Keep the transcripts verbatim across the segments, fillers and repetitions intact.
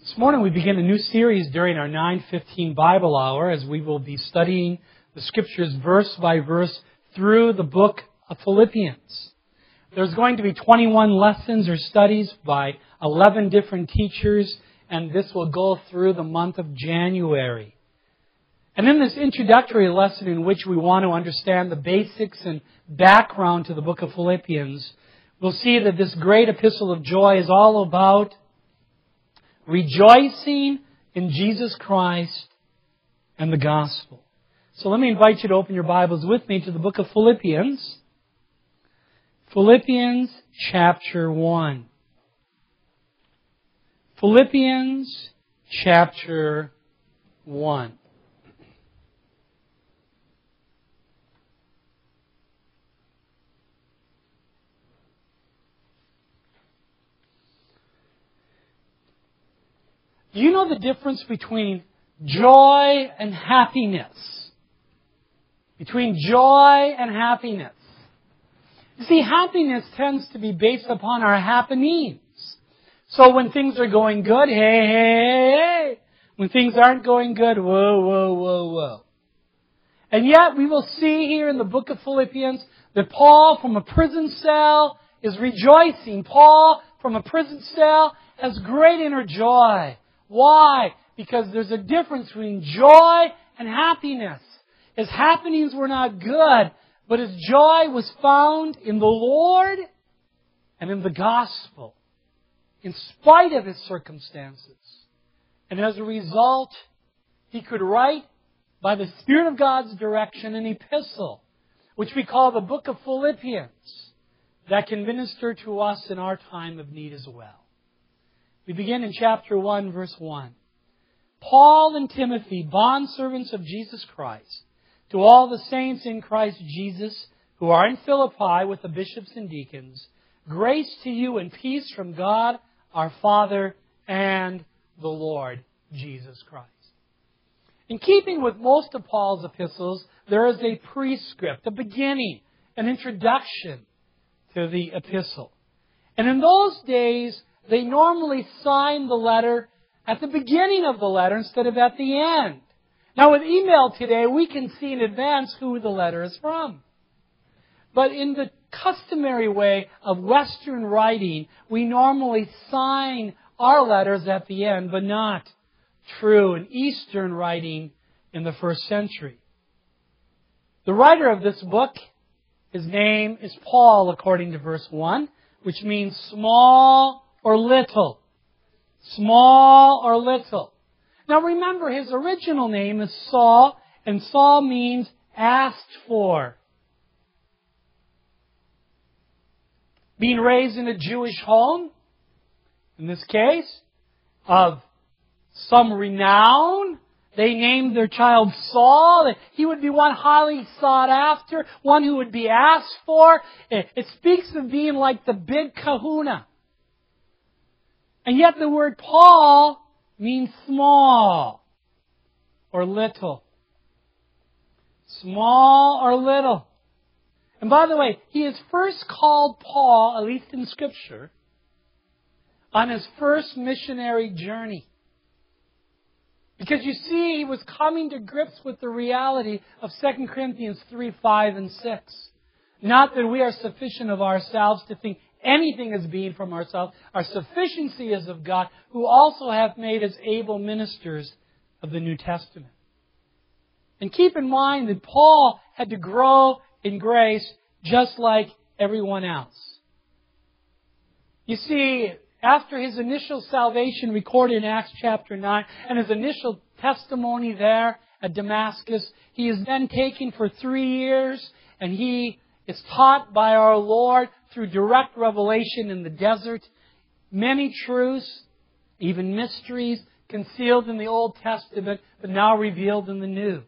This morning we begin a new series during our nine fifteen Bible hour as we will be studying the Scriptures verse by verse through the book of Philippians. There's going to be twenty-one lessons or studies by eleven different teachers, and this will go through the month of January. And in this introductory lesson in which we want to understand the basics and background to the book of Philippians, we'll see that this great epistle of joy is all about rejoicing in Jesus Christ and the gospel. So let me invite you to open your Bibles with me to the book of Philippians. Philippians chapter one. Philippians chapter one. Do you know the difference between joy and happiness? Between joy and happiness. You see, happiness tends to be based upon our happenings. So when things are going good, hey, hey, hey. When things aren't going good, whoa, whoa, whoa, whoa. And yet we will see here in the book of Philippians that Paul from a prison cell is rejoicing. Paul from a prison cell has great inner joy. Why? Because there's a difference between joy and happiness. His happenings were not good, but his joy was found in the Lord and in the gospel, in spite of his circumstances. And as a result, he could write, by the Spirit of God's direction, an epistle, which we call the book of Philippians, that can minister to us in our time of need as well. We begin in chapter one, verse one. Paul and Timothy, bondservants of Jesus Christ, to all the saints in Christ Jesus who are in Philippi with the bishops and deacons, grace to you and peace from God our Father and the Lord Jesus Christ. In keeping with most of Paul's epistles, there is a prescript, a beginning, an introduction to the epistle. And in those days, they normally sign the letter at the beginning of the letter instead of at the end. Now with email today, we can see in advance who the letter is from. But in the customary way of Western writing, we normally sign our letters at the end, but not true in Eastern writing in the first century. The writer of this book, his name is Paul, according to verse one, which means small or little. Small or little. Now remember, his original name is Saul, and Saul means asked for. Being raised in a Jewish home, in this case, of some renown, they named their child Saul. He would be one highly sought after, one who would be asked for. It speaks of being like the big kahuna. And yet the word Paul means small or little. Small or little. And by the way, he is first called Paul, at least in Scripture, on his first missionary journey. Because you see, he was coming to grips with the reality of Second Corinthians three, five, and six. Not that we are sufficient of ourselves to think anything is being from ourselves. Our sufficiency is of God, who also hath made us able ministers of the New Testament. And keep in mind that Paul had to grow in grace just like everyone else. You see, after his initial salvation recorded in Acts chapter nine, and his initial testimony there at Damascus, he is then taken for three years, and he is taught by our Lord through direct revelation in the desert many truths, even mysteries, concealed in the Old Testament, but now revealed in the New.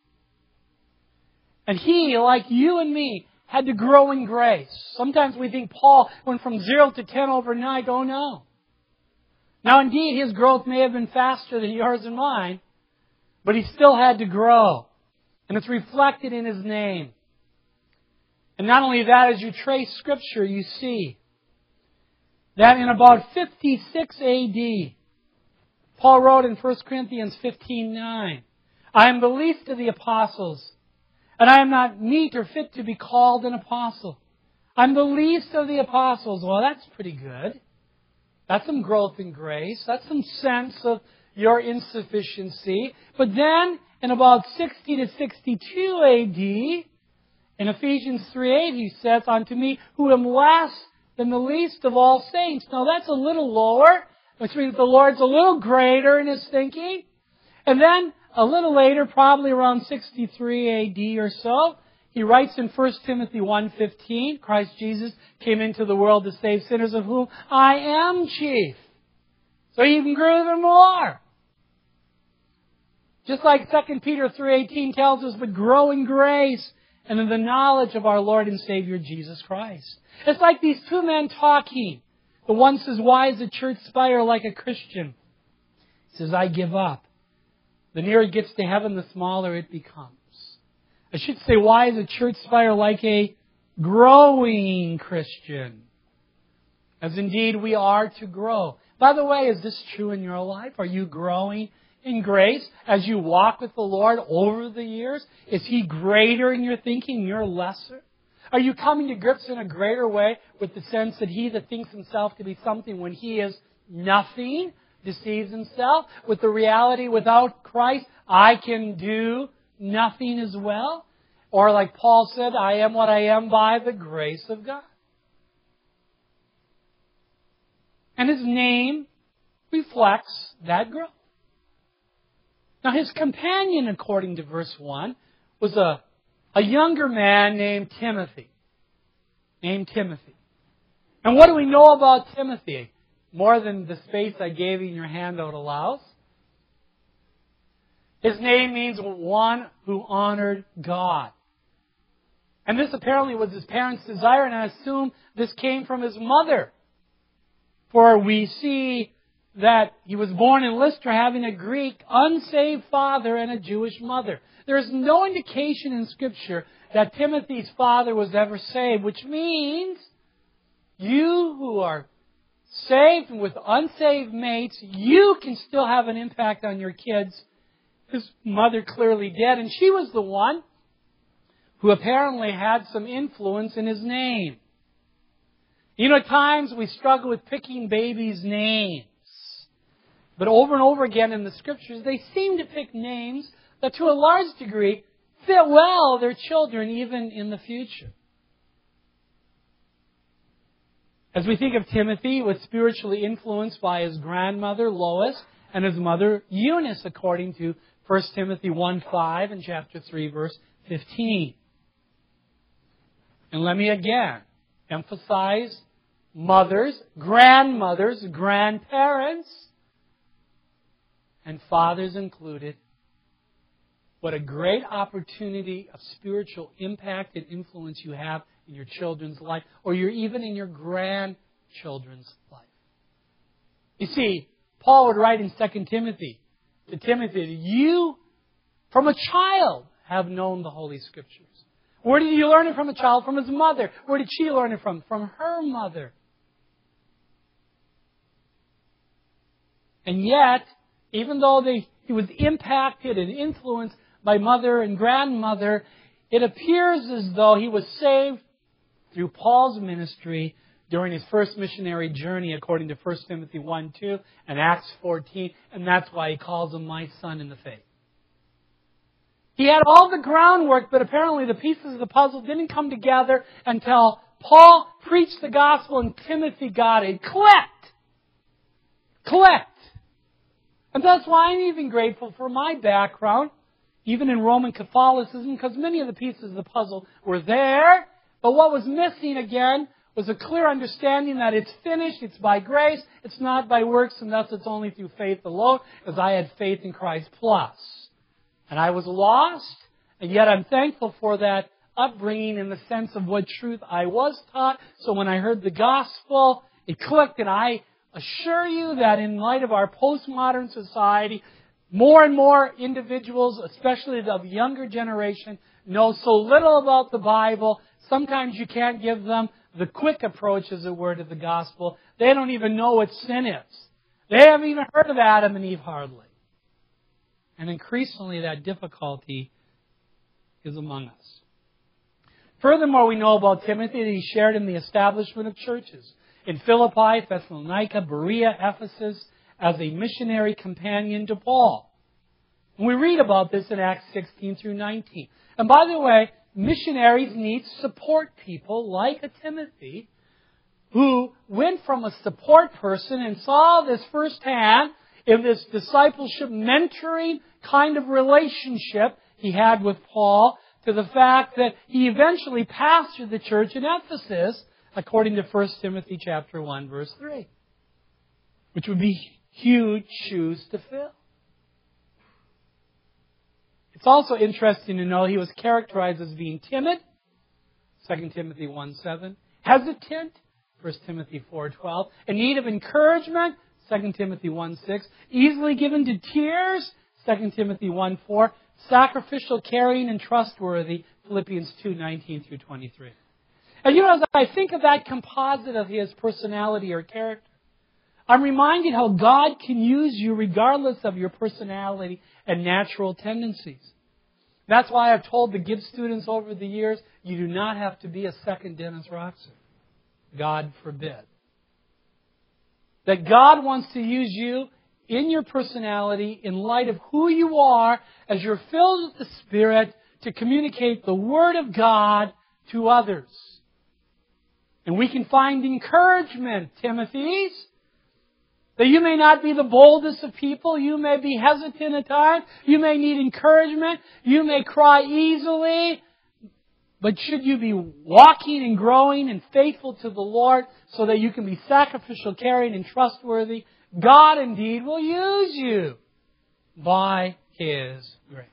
And he, like you and me, had to grow in grace. Sometimes we think Paul went from zero to ten overnight. Oh no. Now indeed, his growth may have been faster than yours and mine, but he still had to grow. And it's reflected in his name. And not only that, as you trace Scripture, you see that in about fifty-six A D, Paul wrote in First Corinthians fifteen nine, I am the least of the apostles, and I am not meet or fit to be called an apostle. I'm the least of the apostles. Well, that's pretty good. That's some growth in grace. That's some sense of your insufficiency. But then, in about sixty to sixty-two A D, in Ephesians three eight, he says, unto me, who am less than the least of all saints. Now, that's a little lower, which means the Lord's a little greater in His thinking. And then, a little later, probably around sixty-three A D or so, he writes in First Timothy one fifteen, Christ Jesus came into the world to save sinners, of whom I am chief. So he even grew even more. Just like Second Peter three eighteen tells us, but grow in grace and in the knowledge of our Lord and Savior Jesus Christ. It's like these two men talking. The one says, why is the church spire like a Christian? He says, I give up. The nearer it gets to heaven, the smaller it becomes. I should say, why is a church spire like a growing Christian? As indeed we are to grow. By the way, is this true in your life? Are you growing in grace as you walk with the Lord over the years? Is He greater in your thinking, you're lesser? Are you coming to grips in a greater way with the sense that he that thinks himself to be something when he is nothing deceives himself? With the reality, without Christ, I can do nothing as well? Or like Paul said, I am what I am by the grace of God. And his name reflects that growth. Now his companion, according to verse one, was a, a younger man named Timothy. Named Timothy. And what do we know about Timothy? More than the space I gave you in your handout allows. His name means one who honored God. And this apparently was his parents' desire, and I assume this came from his mother. For we see that he was born in Lystra having a Greek unsaved father and a Jewish mother. There is no indication in Scripture that Timothy's father was ever saved, which means you who are saved and with unsaved mates, you can still have an impact on your kids. His mother clearly did, and she was the one who apparently had some influence in his name. You know, at times we struggle with picking babies' names. But over and over again in the Scriptures, they seem to pick names that to a large degree fit well their children even in the future. As we think of Timothy, he was spiritually influenced by his grandmother, Lois, and his mother, Eunice, according to First Timothy one five and chapter three, verse fifteen. And let me again emphasize mothers, grandmothers, grandparents, and fathers included. What a great opportunity of spiritual impact and influence you have in your children's life, or you're even in your grandchildren's life. You see, Paul would write in Second Timothy to Timothy, you from a child have known the Holy Scriptures. Where did he learn it from a child? From his mother. Where did she learn it from? From her mother. And yet, even though they, he was impacted and influenced by mother and grandmother, it appears as though he was saved through Paul's ministry during his first missionary journey, according to First Timothy one two and Acts fourteen, and that's why he calls him my son in the faith. He had all the groundwork, but apparently the pieces of the puzzle didn't come together until Paul preached the gospel and Timothy got it. Clicked! Clicked! And that's why I'm even grateful for my background, even in Roman Catholicism, because many of the pieces of the puzzle were there. But what was missing again was a clear understanding that it's finished, it's by grace, it's not by works, and thus it's only through faith alone, as I had faith in Christ plus. And I was lost, and yet I'm thankful for that upbringing in the sense of what truth I was taught. So when I heard the gospel, it clicked, and I assure you that in light of our postmodern society, more and more individuals, especially of younger generation, know so little about the Bible. Sometimes you can't give them the quick approach, as it were, to the gospel. They don't even know what sin is. They haven't even heard of Adam and Eve hardly. And increasingly that difficulty is among us. Furthermore, we know about Timothy that he shared in the establishment of churches in Philippi, Thessalonica, Berea, Ephesus, as a missionary companion to Paul. And we read about this in Acts sixteen through nineteen. And by the way, missionaries need support people like a Timothy who went from a support person and saw this firsthand in this discipleship, mentoring kind of relationship he had with Paul, to the fact that he eventually pastored the church in Ephesus, according to First Timothy chapter one, verse three. Which would be huge shoes to fill. It's also interesting to know he was characterized as being timid, Second Timothy one seven, hesitant, First Timothy four twelve, in need of encouragement, Second Timothy one six, easily given to tears, Second Timothy one four, sacrificial, caring, and trustworthy, Philippians two nineteen through twenty-three. And you know, as I think of that composite of his personality or character, I'm reminded how God can use you regardless of your personality and natural tendencies. That's why I've told the Gibbs students over the years, you do not have to be a second Dennis Roxer. God forbid. That God wants to use you in your personality, in light of who you are, as you're filled with the Spirit, to communicate the Word of God to others. And we can find encouragement, Timothy's, that you may not be the boldest of people. You may be hesitant at times. You may need encouragement. You may cry easily. But should you be walking and growing and faithful to the Lord so that you can be sacrificial, caring, and trustworthy, God indeed will use you by His grace.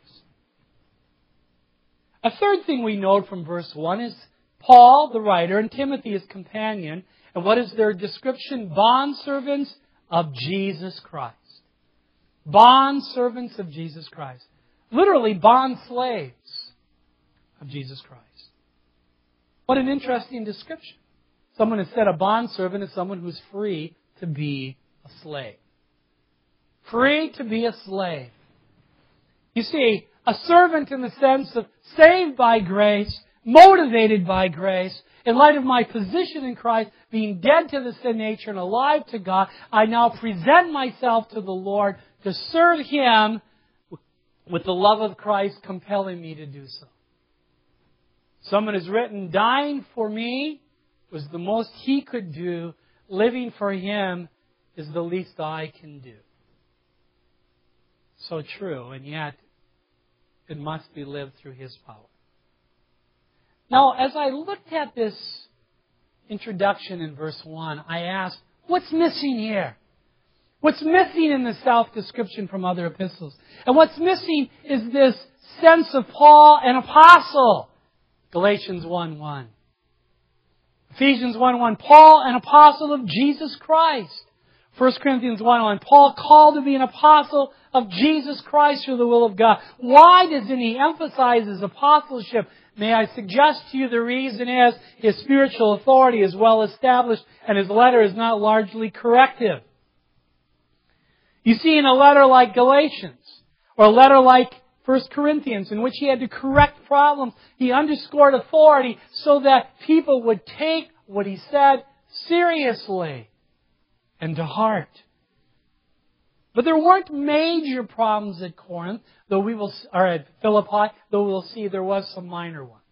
A third thing we note from verse one is Paul, the writer, and Timothy, his companion. And what is their description? Bondservants of Jesus Christ. Bondservants of Jesus Christ. Literally, bond slaves of Jesus Christ. What an interesting description. Someone has said a bondservant is someone who's free to be a slave. Free to be a slave. You see, a servant in the sense of saved by grace, motivated by grace, in light of my position in Christ, being dead to the sin nature and alive to God, I now present myself to the Lord to serve Him with the love of Christ compelling me to do so. Someone has written, dying for me was the most He could do. Living for Him is the least I can do. So true, and yet it must be lived through His power. Now, as I looked at this introduction in verse one, I asked, what's missing here? What's missing in the self-description from other epistles? And what's missing is this sense of Paul, an apostle. Galatians one one. Ephesians one one. Paul, an apostle of Jesus Christ. First Corinthians one one. Paul called to be an apostle of Jesus Christ through the will of God. Why doesn't he emphasize his apostleship? May I suggest to you the reason is his spiritual authority is well established and his letter is not largely corrective. You see, in a letter like Galatians, or a letter like First Corinthians, in which he had to correct problems, he underscored authority so that people would take what he said seriously and to heart. But there weren't major problems at Corinth, though we will, or at Philippi, though we'll see there was some minor ones.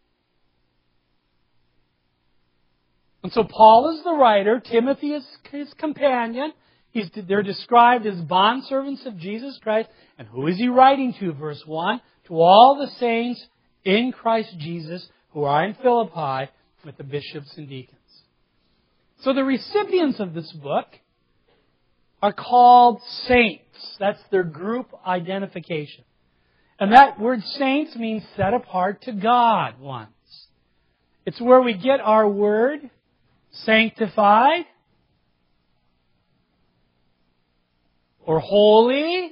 And so Paul is the writer, Timothy is his companion. He's, they're described as bondservants of Jesus Christ. And who is he writing to? Verse one, to all the saints in Christ Jesus who are in Philippi with the bishops and deacons. So the recipients of this book are called saints. That's their group identification. And that word saints means set apart to God once. It's where we get our word sanctified or holy.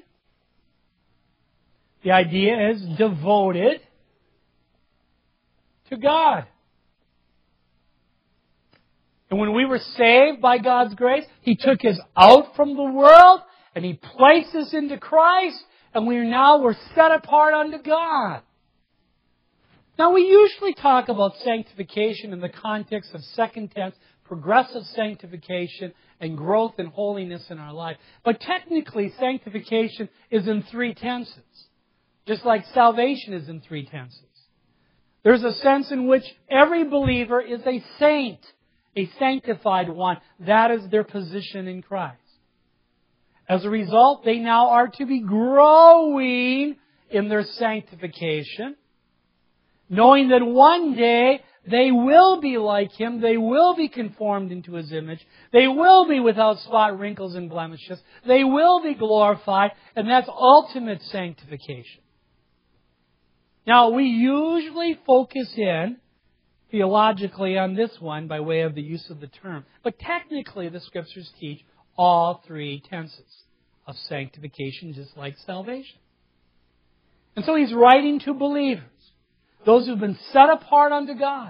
The idea is devoted to God. And when we were saved by God's grace, He took us out from the world and He placed us into Christ, and we are now we're set apart unto God. Now, we usually talk about sanctification in the context of second tense, progressive sanctification, and growth in holiness in our life. But technically, sanctification is in three tenses, just like salvation is in three tenses. There's a sense in which every believer is a saint, a sanctified one. That is their position in Christ. As a result, they now are to be growing in their sanctification, knowing that one day they will be like Him, they will be conformed into His image, they will be without spot, wrinkles, and blemishes, they will be glorified, and that's ultimate sanctification. Now, we usually focus in theologically on this one by way of the use of the term, but technically the Scriptures teach all three tenses of sanctification, just like salvation. And so he's writing to believers, those who've been set apart unto God.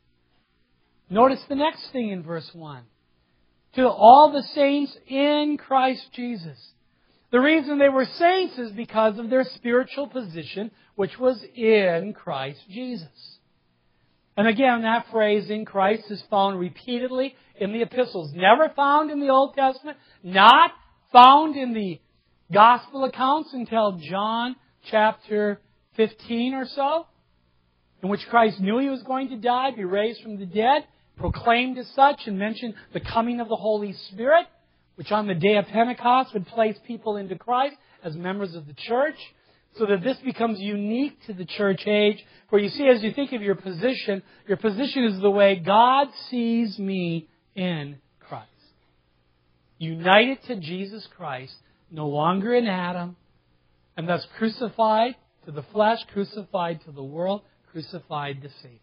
Notice the next thing in verse one. To all the saints in Christ Jesus. The reason they were saints is because of their spiritual position, which was in Christ Jesus. And again, that phrase, in Christ, is found repeatedly in the epistles. Never found in the Old Testament. Not found in the Gospel accounts until John chapter fifteen or so, in which Christ knew He was going to die, be raised from the dead, proclaimed as such, and mentioned the coming of the Holy Spirit, which on the day of Pentecost would place people into Christ as members of the church, so that this becomes unique to the church age. For you see, as you think of your position, your position is the way God sees me in Christ. United to Jesus Christ, no longer in Adam, and thus crucified to the flesh, crucified to the world, crucified to Satan.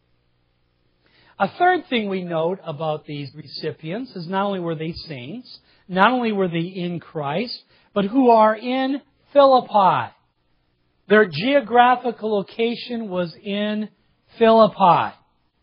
A third thing we note about these recipients is not only were they saints, not only were they in Christ, but who are in Philippi. Their geographical location was in Philippi.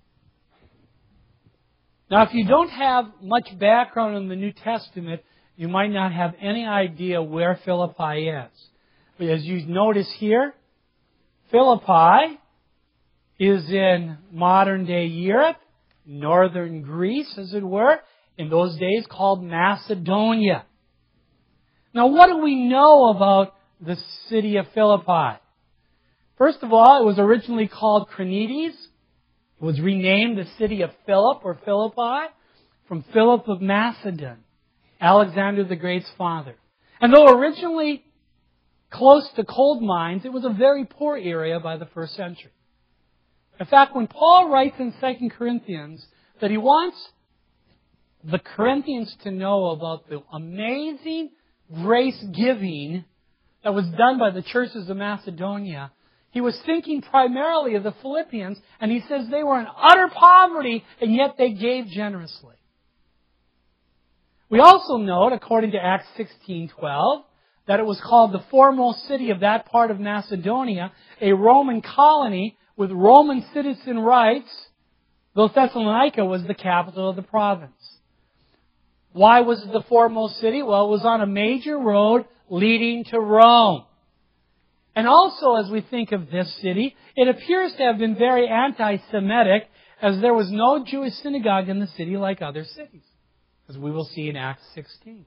Now, if you don't have much background in the New Testament, you might not have any idea where Philippi is. But as you notice here, Philippi is in modern-day Europe, northern Greece, as it were, in those days called Macedonia. Now, what do we know about the city of Philippi? First of all, it was originally called Crenides. It was renamed the city of Philip or Philippi from Philip of Macedon, Alexander the Great's father. And though originally close to coal mines, it was a very poor area by the first century. In fact, when Paul writes in Second Corinthians that he wants the Corinthians to know about the amazing grace giving that was done by the churches of Macedonia, he was thinking primarily of the Philippians, and he says they were in utter poverty, and yet they gave generously. We also note, according to Acts sixteen twelve, that it was called the foremost city of that part of Macedonia, a Roman colony with Roman citizen rights, though Thessalonica was the capital of the province. Why was it the foremost city? Well, it was on a major road leading to Rome. And also, as we think of this city, it appears to have been very anti-Semitic, as there was no Jewish synagogue in the city like other cities, as we will see in Acts sixteen.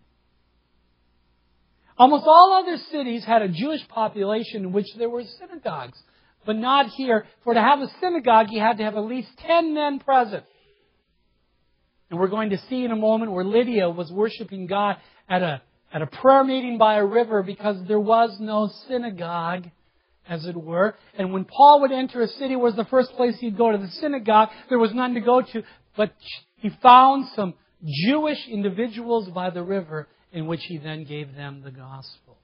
Almost all other cities had a Jewish population in which there were synagogues, but not here. For to have a synagogue, you had to have at least ten men present. And we're going to see in a moment where Lydia was worshiping God at a at a prayer meeting by a river because there was no synagogue, as it were. And when Paul would enter a city, was the first place he'd go to the synagogue. There was none to go to, but he found some Jewish individuals by the river in which he then gave them the gospel.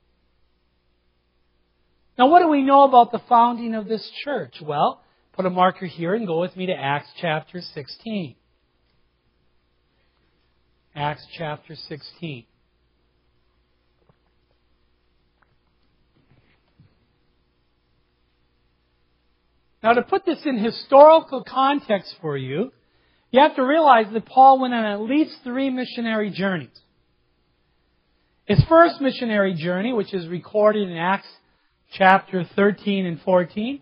Now, what do we know about the founding of this church? Well, put a marker here and go with me to Acts chapter sixteen. Acts chapter sixteen. Now, to put this in historical context for you, You have to realize that Paul went on at least three missionary journeys. His first missionary journey, which is recorded in Acts chapter thirteen and fourteen,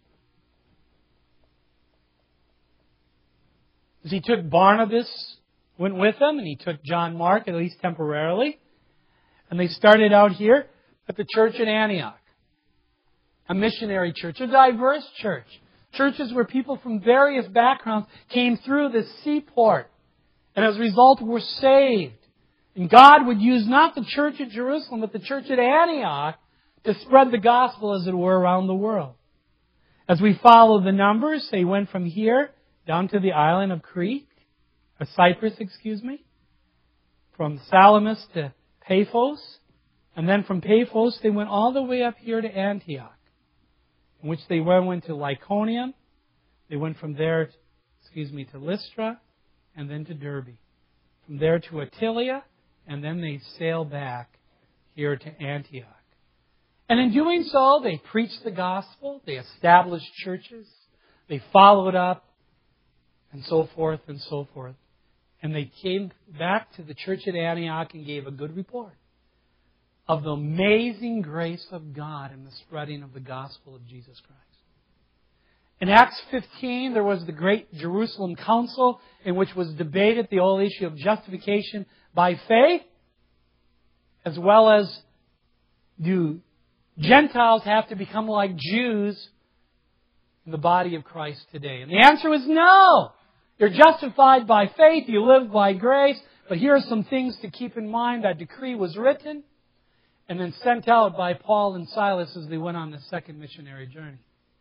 is he took Barnabas, went with him, and he took John Mark, at least temporarily. And they started out here at the church at Antioch. A missionary church, a diverse church. Churches where people from various backgrounds came through this seaport. And as a result were saved. And God would use not the church at Jerusalem, but the church at Antioch to spread the gospel, as it were, around the world. As we follow the numbers, they went from here down to the island of Crete, or Cyprus, excuse me. From Salamis to Paphos. And then from Paphos, they went all the way up here to Antioch, in which they went to Lycaonium. They went from there, excuse me, to Lystra, and then to Derbe. From there to Attalia, and then they sailed back here to Antioch. And in doing so, they preached the gospel, they established churches, they followed up, and so forth and so forth. And they came back to the church at Antioch and gave a good report of the amazing grace of God in the spreading of the gospel of Jesus Christ. In Acts fifteen, there was the great Jerusalem Council in which was debated the whole issue of justification by faith, as well as do Gentiles have to become like Jews in the body of Christ today? And the answer was no. You're justified by faith, you live by grace, but here are some things to keep in mind. That decree was written and then sent out by Paul and Silas as they went on the second missionary journey.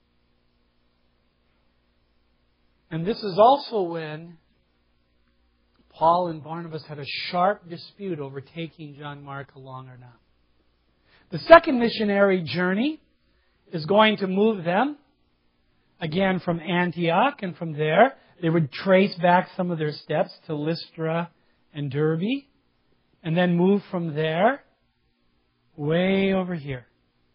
And this is also when Paul and Barnabas had a sharp dispute over taking John Mark along or not. The second missionary journey is going to move them again from Antioch, and from there they would trace back some of their steps to Lystra and Derbe, and then move from there way over here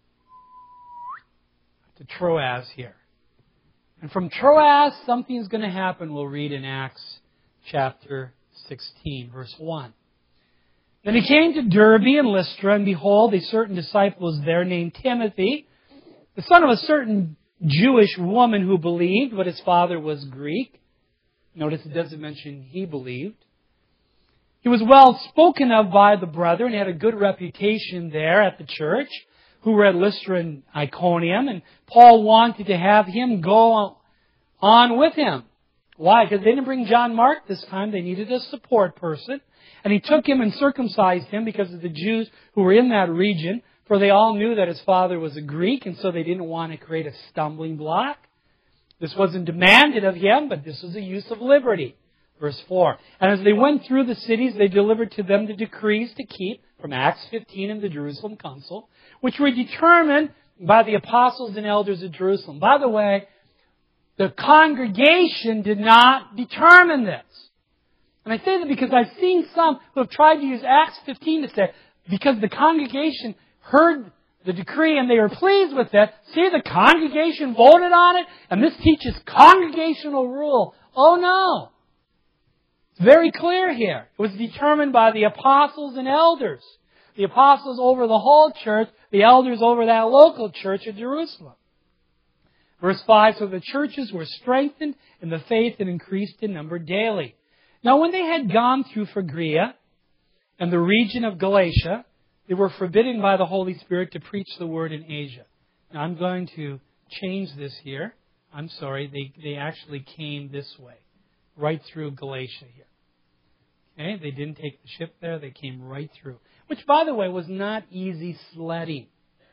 to Troas here. And from Troas, something's going to happen, we'll read in Acts chapter sixteen, verse one. Then he came to Derbe and Lystra, and behold, a certain disciple was there named Timothy, the son of a certain Jewish woman who believed, but his father was Greek. Notice it doesn't mention he believed. He was well spoken of by the brethren, had a good reputation there at the church, who were at Lystra and Iconium, and Paul wanted to have him go on with him. Why? Because they didn't bring John Mark this time. They needed a support person. And he took him and circumcised him because of the Jews who were in that region, for they all knew that his father was a Greek, and so they didn't want to create a stumbling block. This wasn't demanded of him, but this was a use of liberty. Verse four. And as they went through the cities, they delivered to them the decrees to keep, from Acts fifteen in the Jerusalem Council, which were determined by the apostles and elders of Jerusalem. By the way, the congregation did not determine this. And I say that because I've seen some who have tried to use Acts fifteen to say, because the congregation heard the decree and they were pleased with it, see, the congregation voted on it, and this teaches congregational rule. Oh no! It's very clear here. It was determined by the apostles and elders. The apostles over the whole church, the elders over that local church at Jerusalem. Verse five, so the churches were strengthened in the faith and increased in number daily. Now when they had gone through Phrygia and the region of Galatia, they were forbidden by the Holy Spirit to preach the word in Asia. Now I'm going to change this here. I'm sorry, they, they actually came this way, right through Galatia here. Okay, they didn't take the ship there, they came right through. Which, by the way, was not easy sledding.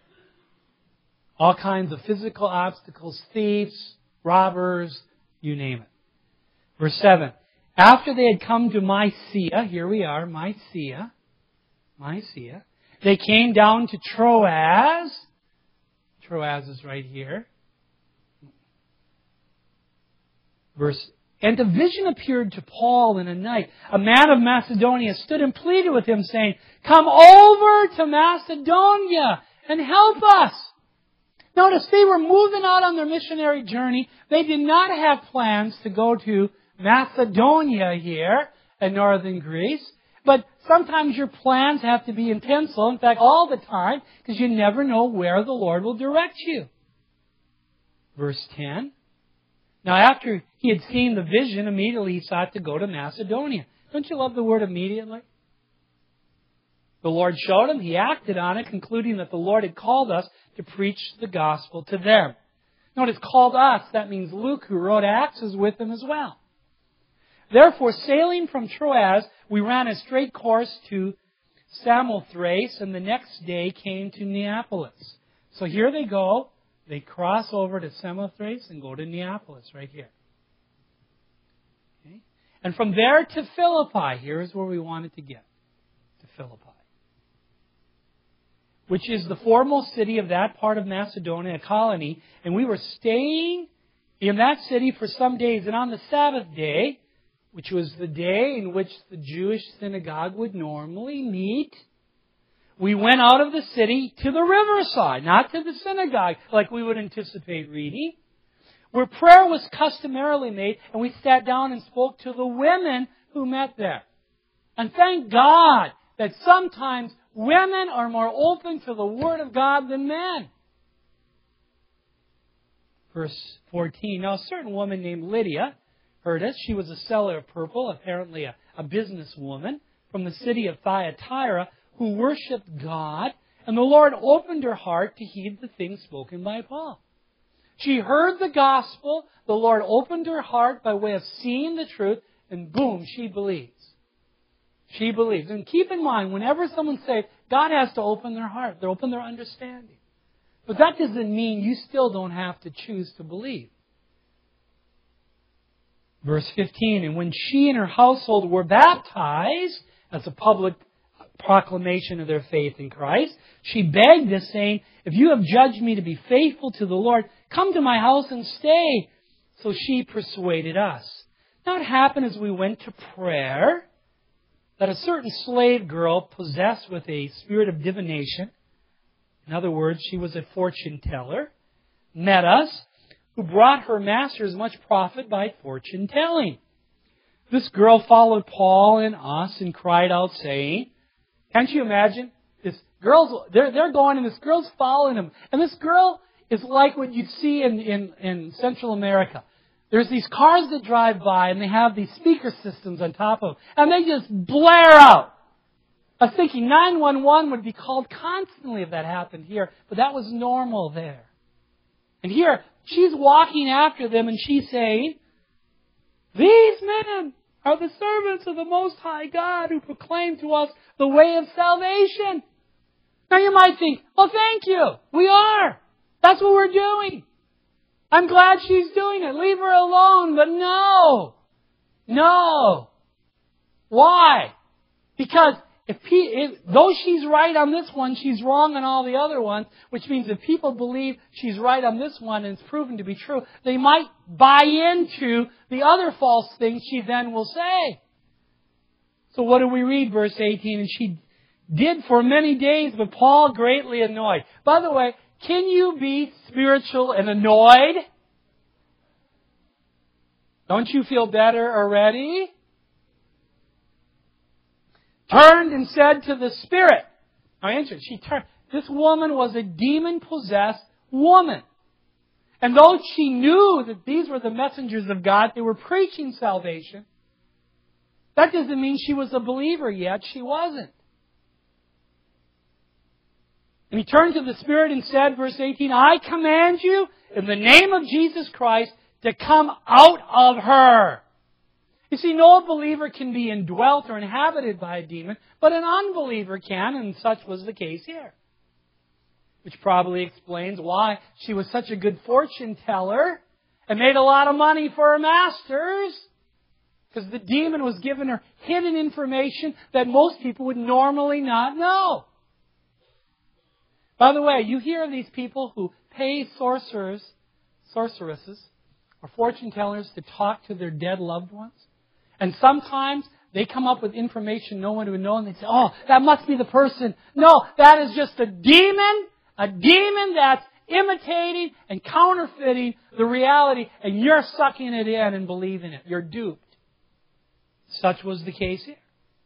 All kinds of physical obstacles, thieves, robbers, you name it. Verse seven. After they had come to Mysia, here we are, Mysia, Mysia, they came down to Troas. Troas is right here. Verse, and a vision appeared to Paul in a night. A man of Macedonia stood and pleaded with him, saying, come over to Macedonia and help us. Notice they were moving out on their missionary journey. They did not have plans to go to Macedonia here in northern Greece. But sometimes your plans have to be in pencil. In fact, all the time, because you never know where the Lord will direct you. Verse ten. Now, after he had seen the vision, immediately he sought to go to Macedonia. Don't you love the word immediately? The Lord showed him. He acted on it, concluding that the Lord had called us to preach the gospel to them. Notice, called us. That means Luke, who wrote Acts, is with him as well. Therefore, sailing from Troas, we ran a straight course to Samothrace, and the next day came to Neapolis. So here they go. They cross over to Samothrace and go to Neapolis, right here. Okay? And from there to Philippi. Here's where we wanted to get. To Philippi. Which is the foremost city of that part of Macedonia, a colony. And we were staying in that city for some days. And on the Sabbath day, which was the day in which the Jewish synagogue would normally meet, we went out of the city to the riverside, not to the synagogue, like we would anticipate reading, where prayer was customarily made, and we sat down and spoke to the women who met there. And thank God that sometimes women are more open to the Word of God than men. Verse fourteen, now a certain woman named Lydia heard us. She was a seller of purple, apparently a, a businesswoman from the city of Thyatira, who worshipped God, and the Lord opened her heart to heed the things spoken by Paul. She heard the gospel, the Lord opened her heart by way of seeing the truth, and boom, she believes. She believes. And keep in mind, whenever someone's saved, God has to open their heart, to open their understanding. But that doesn't mean you still don't have to choose to believe. Verse fifteen, and when she and her household were baptized, as a public proclamation of their faith in Christ, she begged us, saying, if you have judged me to be faithful to the Lord, come to my house and stay. So she persuaded us. Now it happened as we went to prayer that a certain slave girl possessed with a spirit of divination, in other words, she was a fortune teller, met us, who brought her masters much profit by fortune telling. This girl followed Paul and us and cried out, saying, can't you imagine? This girl's, they're, they're going and this girl's following them. And this girl is like what you'd see in, in, in Central America. There's these cars that drive by and they have these speaker systems on top of them. And they just blare out. I was thinking nine one one would be called constantly if that happened here. But that was normal there. And here, she's walking after them and she's saying, these men are the servants of the Most High God who proclaim to us the way of salvation. Now you might think, well, thank you. We are. That's what we're doing. I'm glad she's doing it. Leave her alone. But no. No. Why? Because if, if though she's right on this one, she's wrong on all the other ones, which means if people believe she's right on this one and it's proven to be true, they might buy into the other false things she then will say. So what do we read? Verse eighteen, and she did for many days, but Paul greatly annoyed. By the way, can you be spiritual and annoyed? Don't you feel better already? Turned and said to the Spirit. Now, interesting. She turned. This woman was a demon-possessed woman. And though she knew that these were the messengers of God, they were preaching salvation, that doesn't mean she was a believer yet. She wasn't. And he turned to the Spirit and said, verse eighteen, I command you in the name of Jesus Christ to come out of her. You see, no believer can be indwelt or inhabited by a demon, but an unbeliever can, and such was the case here. Which probably explains why she was such a good fortune teller and made a lot of money for her masters. Because the demon was giving her hidden information that most people would normally not know. By the way, you hear of these people who pay sorcerers, sorceresses, or fortune tellers to talk to their dead loved ones. And sometimes they come up with information no one would know, and they say, oh, that must be the person. No, that is just a demon, a demon that's imitating and counterfeiting the reality, and you're sucking it in and believing it. You're duped. Such was the case here.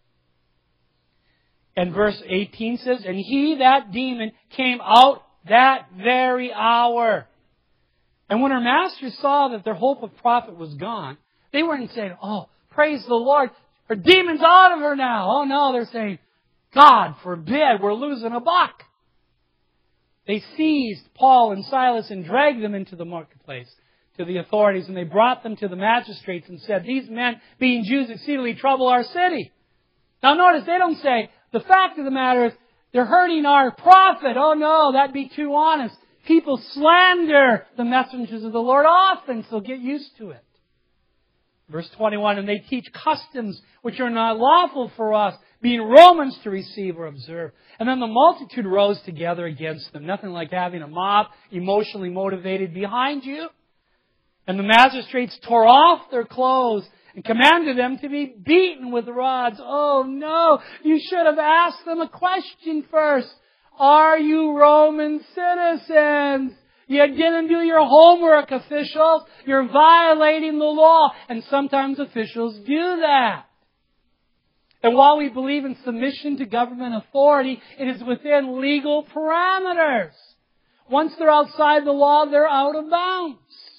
And verse eighteen says, and he, that demon, came out that very hour. And when her masters saw that their hope of profit was gone, they weren't saying, oh, praise the Lord, her demon's out of her now. Oh no, they're saying, God forbid, we're losing a buck. They seized Paul and Silas and dragged them into the marketplace to the authorities, and they brought them to the magistrates and said, these men, being Jews, exceedingly trouble our city. Now notice, they don't say, the fact of the matter is, they're hurting our profit. Oh no, that'd be too honest. People slander the messengers of the Lord often, so get used to it. Verse twenty-one, and they teach customs which are not lawful for us, being Romans to receive or observe. And then the multitude rose together against them. Nothing like having a mob emotionally motivated behind you. And the magistrates tore off their clothes and commanded them to be beaten with rods. Oh no, you should have asked them a question first. Are you Roman citizens? You didn't do your homework, officials. You're violating the law. And sometimes officials do that. And while we believe in submission to government authority, it is within legal parameters. Once they're outside the law, they're out of bounds.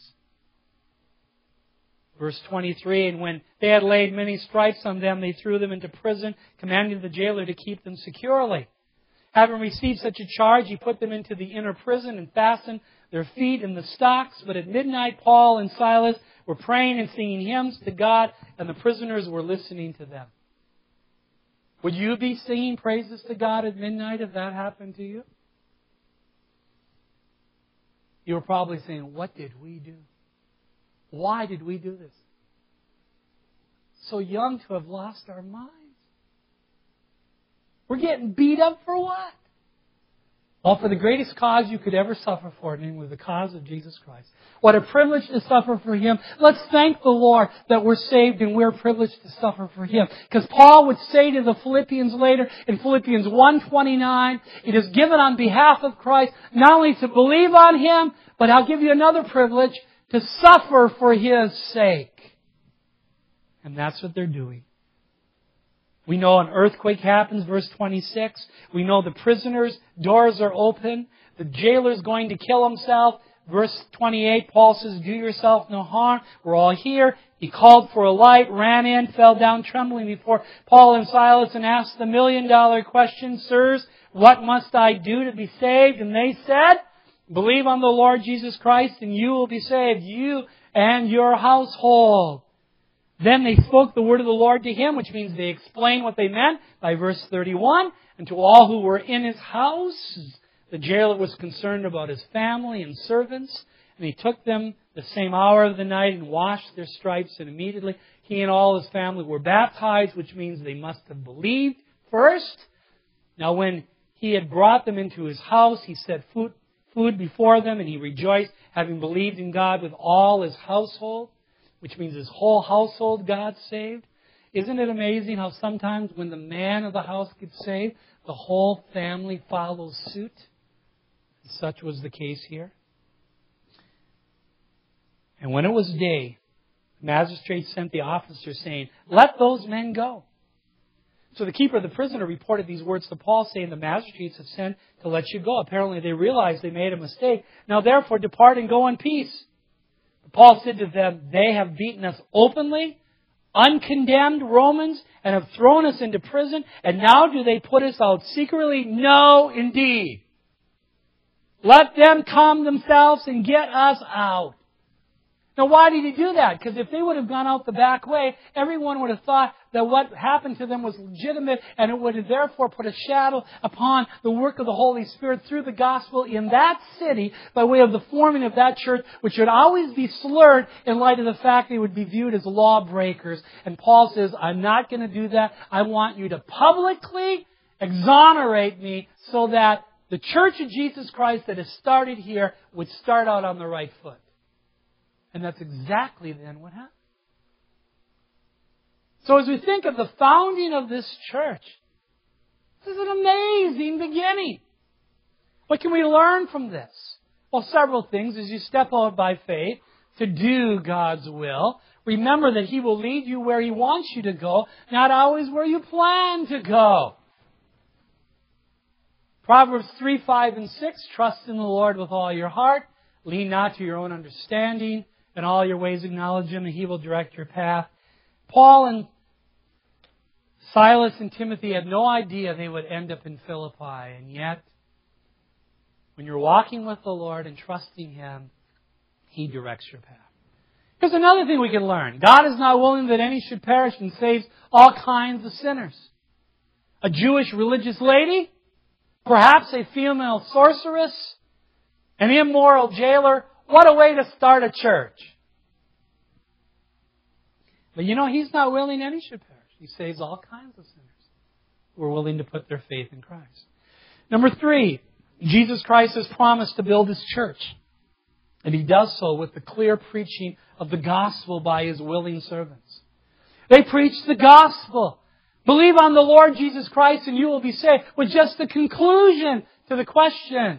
Verse twenty-three, and when they had laid many stripes on them, they threw them into prison, commanding the jailer to keep them securely. Having received such a charge, he put them into the inner prison and fastened their feet in the stocks. But at midnight, Paul and Silas were praying and singing hymns to God, and the prisoners were listening to them. Would you be singing praises to God at midnight if that happened to you? You were probably saying, what did we do? Why did we do this? So young to have lost our minds. We're getting beat up for what? Well, for the greatest cause you could ever suffer for, namely the cause of Jesus Christ. What a privilege to suffer for Him. Let's thank the Lord that we're saved and we're privileged to suffer for Him. Because Paul would say to the Philippians later in Philippians one twenty-nine, it is given on behalf of Christ not only to believe on Him, but I'll give you another privilege, to suffer for His sake. And that's what they're doing. We know an earthquake happens, verse twenty-six. We know the prisoners' doors are open. The jailer's going to kill himself. Verse twenty-eight, Paul says, do yourself no harm. We're all here. He called for a light, ran in, fell down trembling before Paul and Silas and asked the million dollar question, sirs, what must I do to be saved? And they said, believe on the Lord Jesus Christ and you will be saved, you and your household. Then they spoke the word of the Lord to him, which means they explained what they meant by verse thirty-one. And to all who were in his house, the jailer was concerned about his family and servants. And he took them the same hour of the night and washed their stripes. And immediately he and all his family were baptized, which means they must have believed first. Now when he had brought them into his house, he set food, food before them, and he rejoiced, having believed in God with all his household. Which means his whole household God saved. Isn't it amazing how sometimes when the man of the house gets saved, the whole family follows suit? Such was the case here. And when it was day, the magistrate sent the officer saying, let those men go. So the keeper of the prisoner reported these words to Paul, saying, the magistrates have sent to let you go. Apparently they realized they made a mistake. Now therefore depart and go in peace. Paul said to them, they have beaten us openly, uncondemned Romans, and have thrown us into prison, and now do they put us out secretly? No, indeed. Let them come themselves and get us out. Now, why did he do that? Because if they would have gone out the back way, everyone would have thought that what happened to them was legitimate, and it would have therefore put a shadow upon the work of the Holy Spirit through the gospel in that city by way of the forming of that church, which would always be slurred in light of the fact they would be viewed as lawbreakers. And Paul says, I'm not going to do that. I want you to publicly exonerate me so that the church of Jesus Christ that has started here would start out on the right foot. And that's exactly then what happened. So as we think of the founding of this church, this is an amazing beginning. What can we learn from this? Well, several things as you step out by faith. to do God's will. Remember that He will lead you where He wants you to go, not always where you plan to go. Proverbs three, five, and six, trust in the Lord with all your heart. Lean not to your own understanding. In all your ways acknowledge Him, and He will direct your path. Paul and Silas and Timothy had no idea they would end up in Philippi. And yet, when you're walking with the Lord and trusting Him, He directs your path. Here's another thing we can learn. God is not willing that any should perish and saves all kinds of sinners. A Jewish religious lady, perhaps a female sorceress, an immoral jailer. What a way to start a church. But you know, He's not willing any should perish. He saves all kinds of sinners who are willing to put their faith in Christ. Number three, Jesus Christ has promised to build His church. And He does so with the clear preaching of the gospel by His willing servants. They preach the gospel. Believe on the Lord Jesus Christ and you will be saved, with just the conclusion to the question.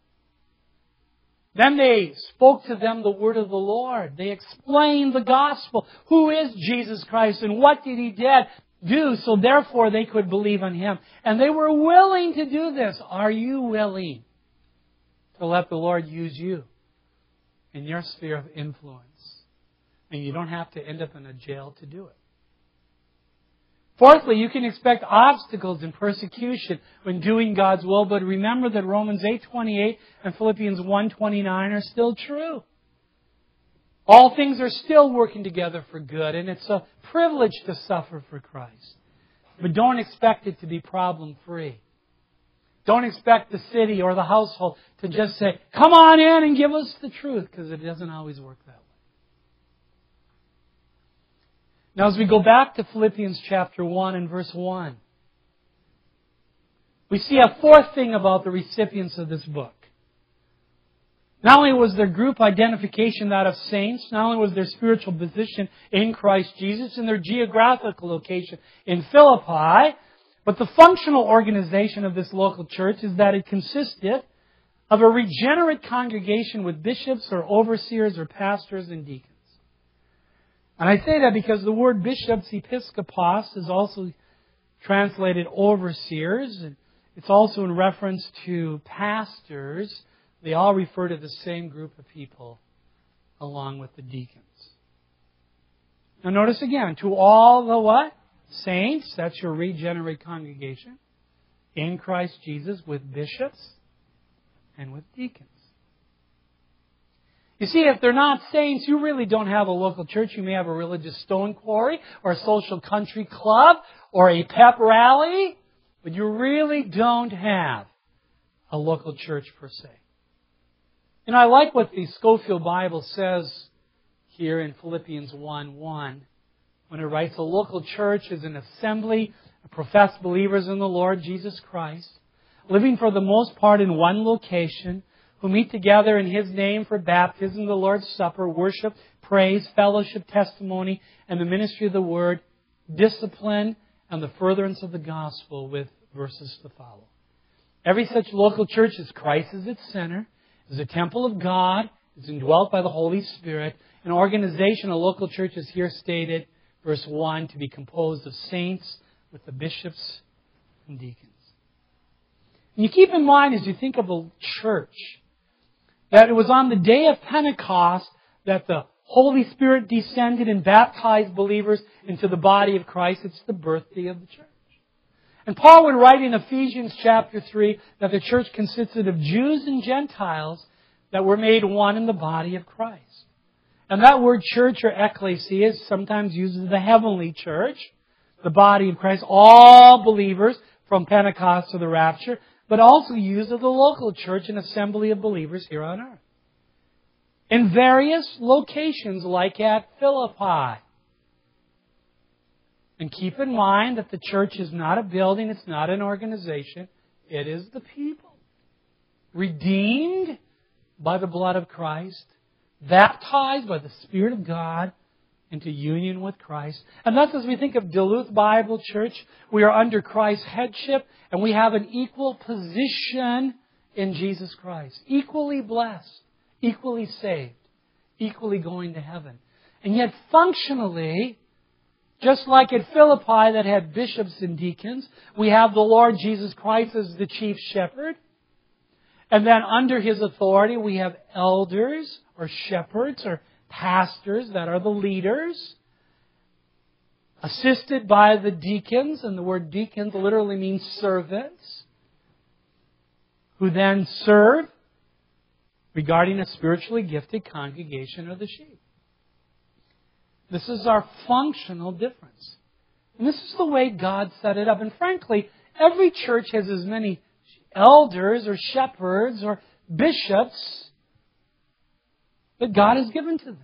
Then they spoke to them the word of the Lord. They explained the gospel. Who is Jesus Christ and what did He did, do so therefore they could believe on Him. And they were willing to do this. Are you willing to let the Lord use you in your sphere of influence? And you don't have to end up in a jail to do it. Fourthly, you can expect obstacles and persecution when doing God's will, but remember that Romans eight twenty-eight and Philippians one twenty-nine are still true. All things are still working together for good, and it's a privilege to suffer for Christ. But don't expect it to be problem-free. Don't expect the city or the household to just say, come on in and give us the truth, because it doesn't always work that way. Now, as we go back to Philippians chapter one and verse one, we see a fourth thing about the recipients of this book. Not only was their group identification that of saints, not only was their spiritual position in Christ Jesus and their geographical location in Philippi, but the functional organization of this local church is that it consisted of a regenerate congregation with bishops or overseers or pastors and deacons. And I say that because the word bishops, episkopos, is also translated overseers. It's also in reference to pastors. They all refer to the same group of people along with the deacons. Now notice again, to all the what? Saints, that's your regenerate congregation, in Christ Jesus with bishops and with deacons. You see, if they're not saints, you really don't have a local church. You may have a religious stone quarry or a social country club or a pep rally, but you really don't have a local church per se. And I like what the Scofield Bible says here in Philippians one one when it writes, a local church is an assembly of professed believers in the Lord Jesus Christ, living for the most part in one location, who meet together in His name for baptism, the Lord's Supper, worship, praise, fellowship, testimony, and the ministry of the Word, discipline, and the furtherance of the gospel with verses to follow. Every such local church is Christ as its center, is a temple of God, is indwelt by the Holy Spirit. An organization, a local church, is here stated, verse one, to be composed of saints with the bishops and deacons. And you keep in mind as you think of a church, that it was on the day of Pentecost that the Holy Spirit descended and baptized believers into the body of Christ. It's the birthday of the church. And Paul would write in Ephesians chapter three that the church consisted of Jews and Gentiles that were made one in the body of Christ. And that word church or ecclesia is sometimes used as the heavenly church, the body of Christ, all believers from Pentecost to the rapture, but also used as the local church, an assembly of believers here on earth. In various locations like at Philippi. And keep in mind that the church is not a building, it's not an organization, it is the people. Redeemed by the blood of Christ, baptized by the Spirit of God into union with Christ. And thus, as we think of Duluth Bible Church, we are under Christ's headship and we have an equal position in Jesus Christ. Equally blessed, equally saved, equally going to heaven. And yet functionally, just like at Philippi that had bishops and deacons, we have the Lord Jesus Christ as the chief shepherd. And then under His authority we have elders or shepherds or pastors that are the leaders, assisted by the deacons, and the word deacons literally means servants, who then serve regarding a spiritually gifted congregation or the sheep. This is our functional difference. And this is the way God set it up. And frankly, every church has as many elders or shepherds or bishops that God has given to them.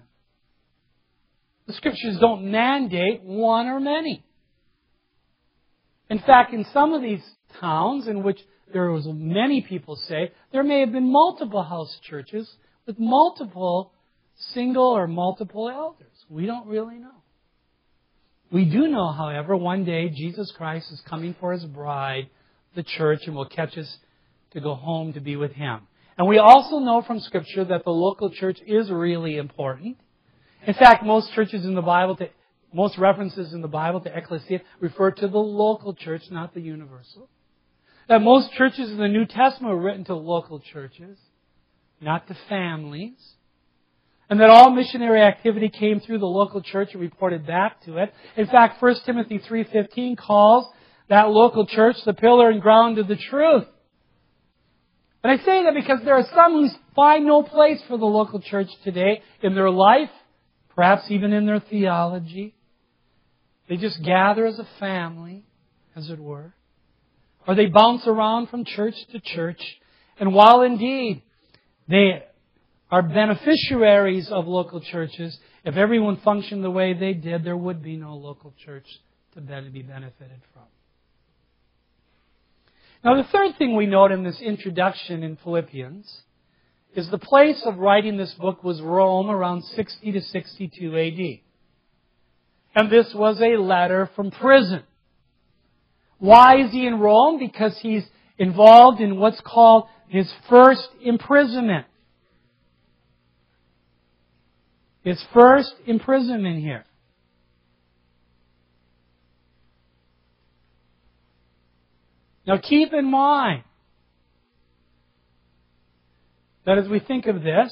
The Scriptures don't mandate one or many. In fact, in some of these towns in which there was many people saved, there may have been multiple house churches with multiple single or multiple elders. We don't really know. We do know, however, one day Jesus Christ is coming for His bride, the church, and will catch us to go home to be with Him. And we also know from Scripture that the local church is really important. In fact, most churches in the Bible, to, most references in the Bible to ecclesia refer to the local church, not the universal. That most churches in the New Testament were written to local churches, not to families. And that all missionary activity came through the local church and reported back to it. In fact, First Timothy three fifteen calls that local church the pillar and ground of the truth. And I say that because there are some who find no place for the local church today in their life, perhaps even in their theology. They just gather as a family, as it were. Or they bounce around from church to church. And while indeed they are beneficiaries of local churches, if everyone functioned the way they did, there would be no local church to be benefited from. Now, the third thing we note in this introduction in Philippians is the place of writing this book was Rome around sixty to sixty-two A D. And this was a letter from prison. Why is he in Rome? Because he's involved in what's called his first imprisonment. His first imprisonment here. Now keep in mind that as we think of this,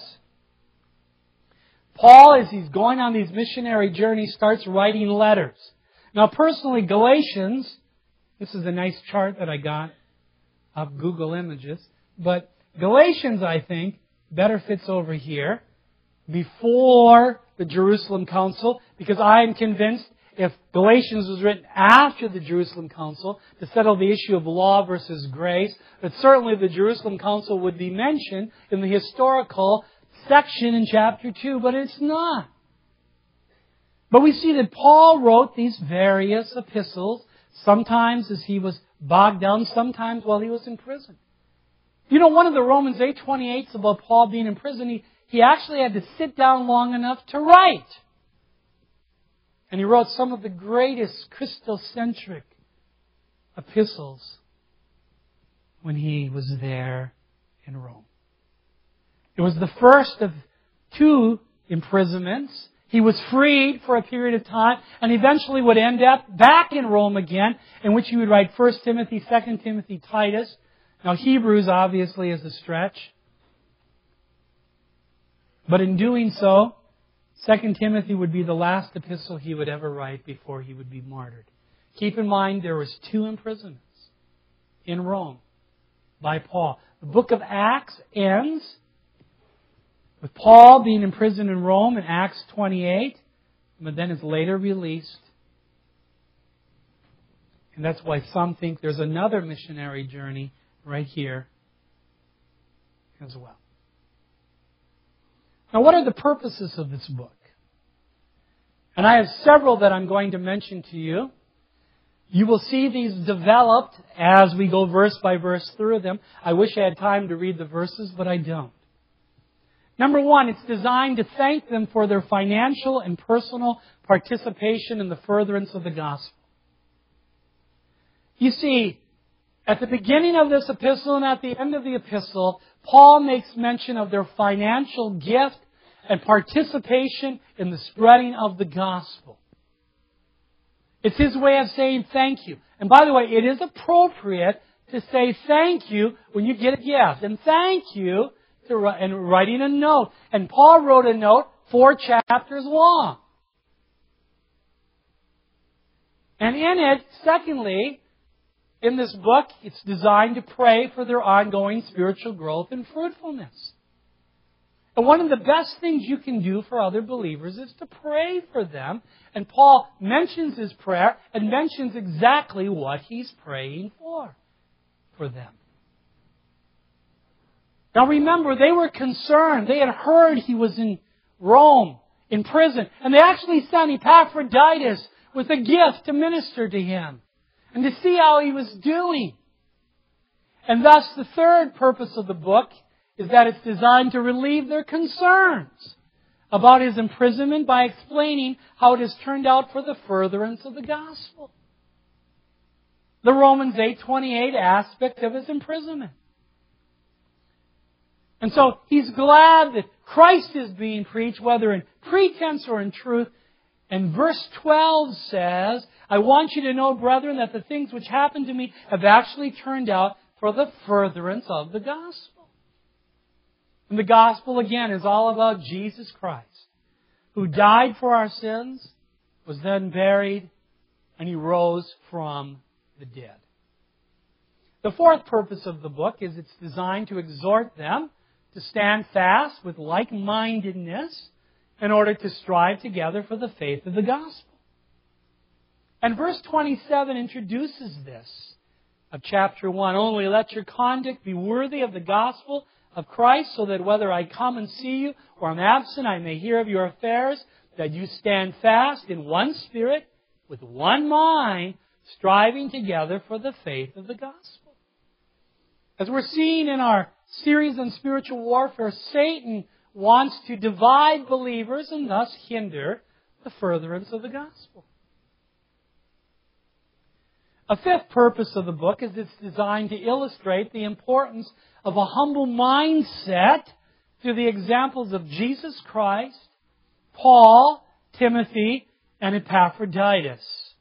Paul, as he's going on these missionary journeys, starts writing letters. Now personally, Galatians, this is a nice chart that I got of Google Images, but Galatians, I think, better fits over here before the Jerusalem Council, because I am convinced if Galatians was written after the Jerusalem Council to settle the issue of law versus grace, that certainly the Jerusalem Council would be mentioned in the historical section in chapter two, but it's not. But we see that Paul wrote these various epistles, sometimes as he was bogged down, sometimes while he was in prison. You know, one of the Romans eight twenty-eights about Paul being in prison, he, he actually had to sit down long enough to write. And he wrote some of the greatest Christocentric epistles when he was there in Rome. It was the first of two imprisonments. He was freed for a period of time and eventually would end up back in Rome again, in which he would write First Timothy, Second Timothy, Titus. Now Hebrews obviously is a stretch. But in doing so, Second Timothy would be the last epistle he would ever write before he would be martyred. Keep in mind there was two imprisonments in Rome by Paul. The book of Acts ends with Paul being imprisoned in Rome in Acts twenty-eight, but then is later released. And that's why some think there's another missionary journey right here as well. Now, what are the purposes of this book? And I have several that I'm going to mention to you. You will see these developed as we go verse by verse through them. I wish I had time to read the verses, but I don't. Number one, it's designed to thank them for their financial and personal participation in the furtherance of the gospel. You see, at the beginning of this epistle and at the end of the epistle, Paul makes mention of their financial gift and participation in the spreading of the gospel. It's His way of saying thank you. And by the way, it is appropriate to say thank you when you get a gift. And thank you to and writing a note. And Paul wrote a note four chapters long. And in it, secondly, in this book, it's designed to pray for their ongoing spiritual growth and fruitfulness. And one of the best things you can do for other believers is to pray for them. And Paul mentions his prayer and mentions exactly what he's praying for, for them. Now remember, they were concerned. They had heard he was in Rome, in prison. And they actually sent Epaphroditus with a gift to minister to him and to see how he was doing. And thus the third purpose of the book is that it's designed to relieve their concerns about his imprisonment by explaining how it has turned out for the furtherance of the gospel. The Romans eight twenty-eight aspect of his imprisonment. And so he's glad that Christ is being preached, whether in pretense or in truth. And verse twelve says, I want you to know, brethren, that the things which happened to me have actually turned out for the furtherance of the gospel. And the gospel, again, is all about Jesus Christ, who died for our sins, was then buried, and He rose from the dead. The fourth purpose of the book is it's designed to exhort them to stand fast with like-mindedness in order to strive together for the faith of the gospel. And verse twenty-seven introduces this of chapter one. Only let your conduct be worthy of the gospel of Christ, so that whether I come and see you or I'm absent, I may hear of your affairs, that you stand fast in one spirit, with one mind, striving together for the faith of the gospel. As we're seeing in our series on spiritual warfare, Satan wants to divide believers and thus hinder the furtherance of the gospel. A fifth purpose of the book is it's designed to illustrate the importance of a humble mindset through the examples of Jesus Christ, Paul, Timothy, and Epaphroditus.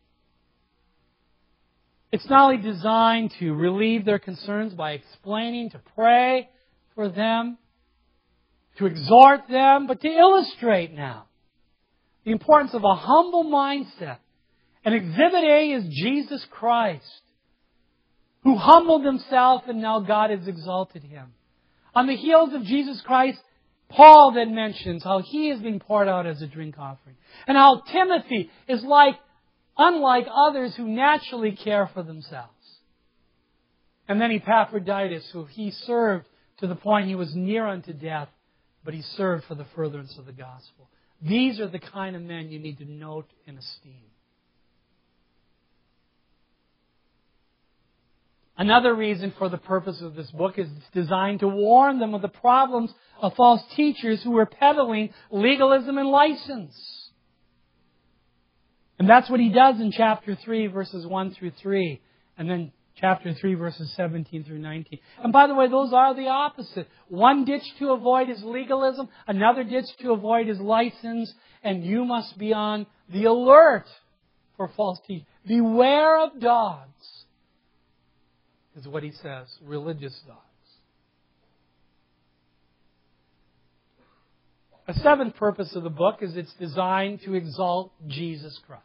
It's not only designed to relieve their concerns by explaining, to pray for them, to exhort them, but to illustrate now the importance of a humble mindset. And Exhibit A is Jesus Christ, who humbled Himself and now God has exalted Him. On the heels of Jesus Christ, Paul then mentions how he is being poured out as a drink offering. And how Timothy is like, unlike others who naturally care for themselves. And then Epaphroditus, who he served to the point he was near unto death, but he served for the furtherance of the gospel. These are the kind of men you need to note and esteem. Another reason for the purpose of this book is it's designed to warn them of the problems of false teachers who were peddling legalism and license. And that's what he does in chapter three, verses one through three, and then chapter three, verses seventeen through nineteen. And by the way, those are the opposite. One ditch to avoid is legalism, another ditch to avoid is license, and you must be on the alert for false teachers. Beware of dogs, is what he says, religious dogs. A seventh purpose of the book is it's designed to exalt Jesus Christ.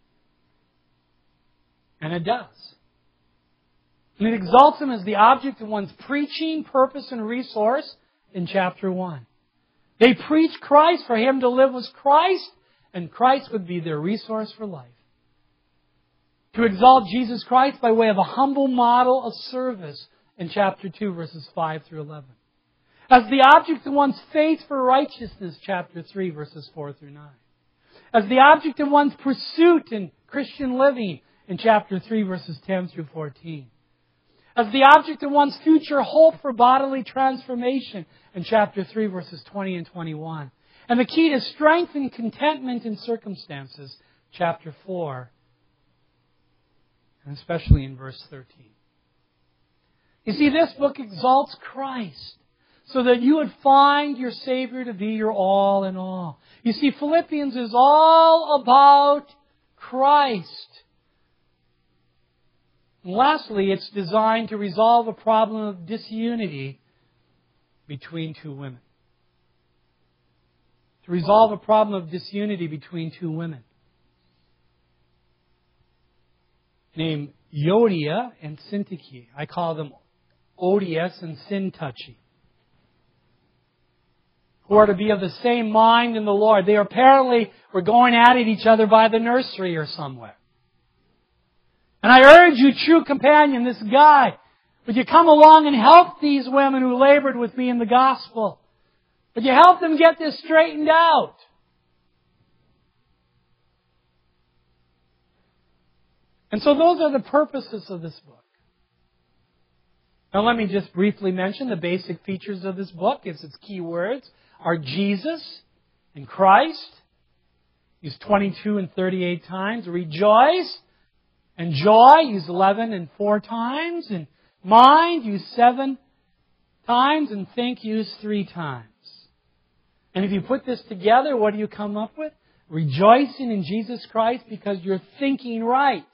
And it does. And it exalts Him as the object of one's preaching, purpose, and resource in chapter one. They preach Christ. For Him to live was Christ, and Christ would be their resource for life. To exalt Jesus Christ by way of a humble model of service in chapter two, verses five through eleven. As the object of one's faith for righteousness, chapter three, verses four through nine. As the object of one's pursuit in Christian living in chapter three, verses ten through fourteen. As the object of one's future hope for bodily transformation in chapter three, verses twenty and twenty-one. And the key to strength and contentment in circumstances, chapter four, and especially in verse thirteen. You see, this book exalts Christ so that you would find your Savior to be your all in all. You see, Philippians is all about Christ. And lastly, it's designed to resolve a problem of disunity between two women. To resolve a problem of disunity between two women. Named Euodia and Syntyche. I call them Odious and Syntyche. Who are to be of the same mind in the Lord. They apparently were going at it each other by the nursery or somewhere. And I urge you, true companion, this guy, would you come along and help these women who labored with me in the gospel? Would you help them get this straightened out? And so those are the purposes of this book. Now let me just briefly mention the basic features of this book. It's its key words are Jesus and Christ. Used twenty-two and thirty-eight times. Rejoice and joy, used eleven and four times. And mind, used seven times. And think, used three times. And if you put this together, what do you come up with? Rejoicing in Jesus Christ because you're thinking right.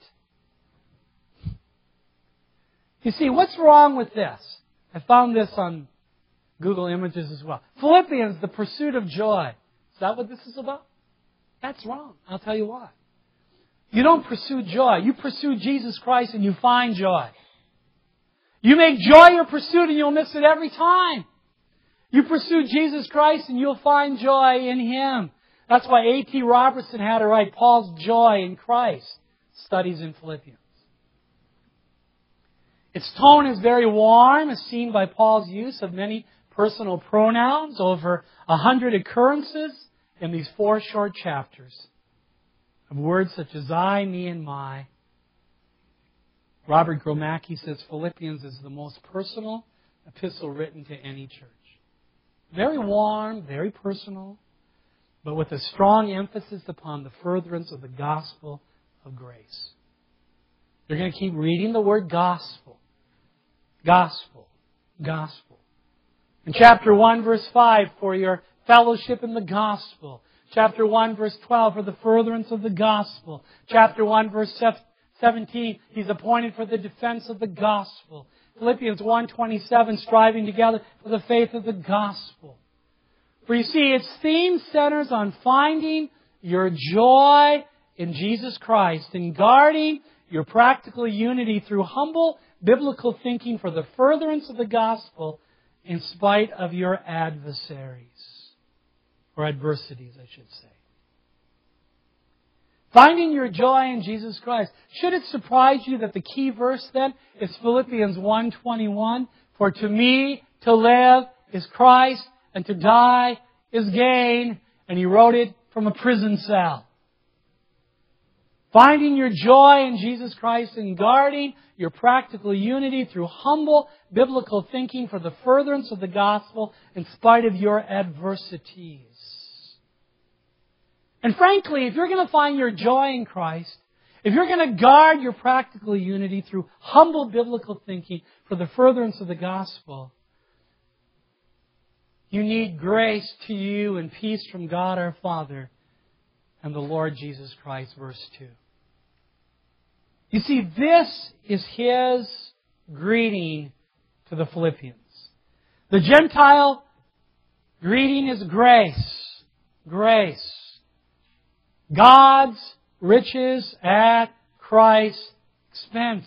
You see, what's wrong with this? I found this on Google Images as well. Philippians, the pursuit of joy. Is that what this is about? That's wrong. I'll tell you why. You don't pursue joy. You pursue Jesus Christ and you find joy. You make joy your pursuit and you'll miss it every time. You pursue Jesus Christ and you'll find joy in Him. That's why A T Robertson had to write Paul's Joy in Christ studies in Philippians. Its tone is very warm, as seen by Paul's use of many personal pronouns, over a hundred occurrences in these four short chapters of words such as I, me, and my. Robert Gromacki says Philippians is the most personal epistle written to any church. Very warm, very personal, but with a strong emphasis upon the furtherance of the gospel of grace. You're going to keep reading the word gospel. Gospel. Gospel. In chapter one, verse five, for your fellowship in the gospel. Chapter one, verse twelve, for the furtherance of the gospel. Chapter one, verse seventeen, He's appointed for the defense of the gospel. Philippians one twenty-seven, striving together for the faith of the gospel. For you see, its theme centers on finding your joy in Jesus Christ and guarding your practical unity through humble biblical thinking for the furtherance of the gospel in spite of your adversaries. Or adversities, I should say. Finding your joy in Jesus Christ. Should it surprise you that the key verse then is Philippians one twenty-one? For to me to live is Christ and to die is gain. And he wrote it from a prison cell. Finding your joy in Jesus Christ and guarding your practical unity through humble biblical thinking for the furtherance of the gospel in spite of your adversities. And frankly, if you're going to find your joy in Christ, if you're going to guard your practical unity through humble biblical thinking for the furtherance of the gospel, you need grace to you and peace from God our Father and the Lord Jesus Christ, verse two. You see, this is His greeting to the Philippians. The Gentile greeting is grace. Grace. God's riches at Christ's expense.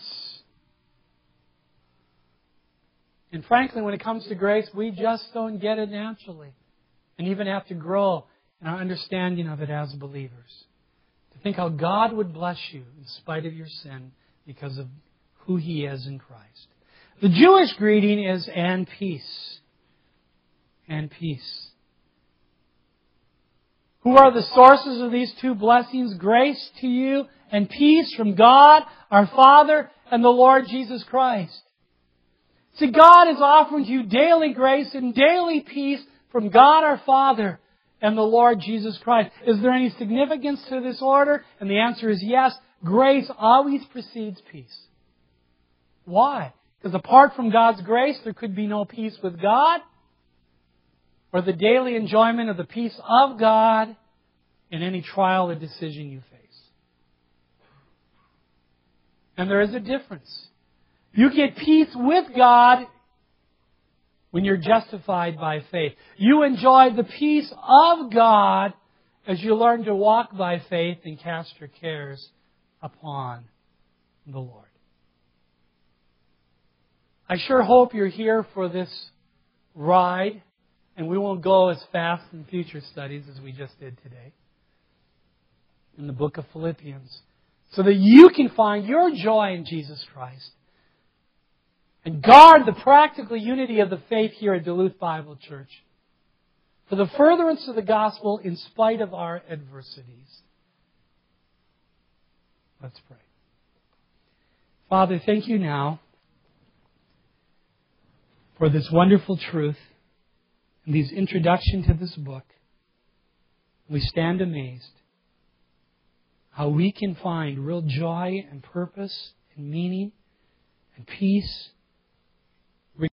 And frankly, when it comes to grace, we just don't get it naturally. And even have to grow in our understanding of it as believers. To think how God would bless you in spite of your sin because of who He is in Christ. The Jewish greeting is and peace. And peace. Who are the sources of these two blessings? Grace to you and peace from God, our Father, and the Lord Jesus Christ. See, God is offering to you daily grace and daily peace from God our Father and the Lord Jesus Christ. Is there any significance to this order? And the answer is yes. Grace always precedes peace. Why? Because apart from God's grace, there could be no peace with God or the daily enjoyment of the peace of God in any trial or decision you face. And there is a difference. You get peace with God when you're justified by faith. You enjoy the peace of God as you learn to walk by faith and cast your cares upon the Lord. I sure hope you're here for this ride, and we won't go as fast in future studies as we just did today in the book of Philippians, so that you can find your joy in Jesus Christ and guard the practical unity of the faith here at Duluth Bible Church for the furtherance of the gospel in spite of our adversities. Let's pray. Father, thank you now for this wonderful truth and these introduction to this book. We stand amazed how we can find real joy and purpose and meaning and peace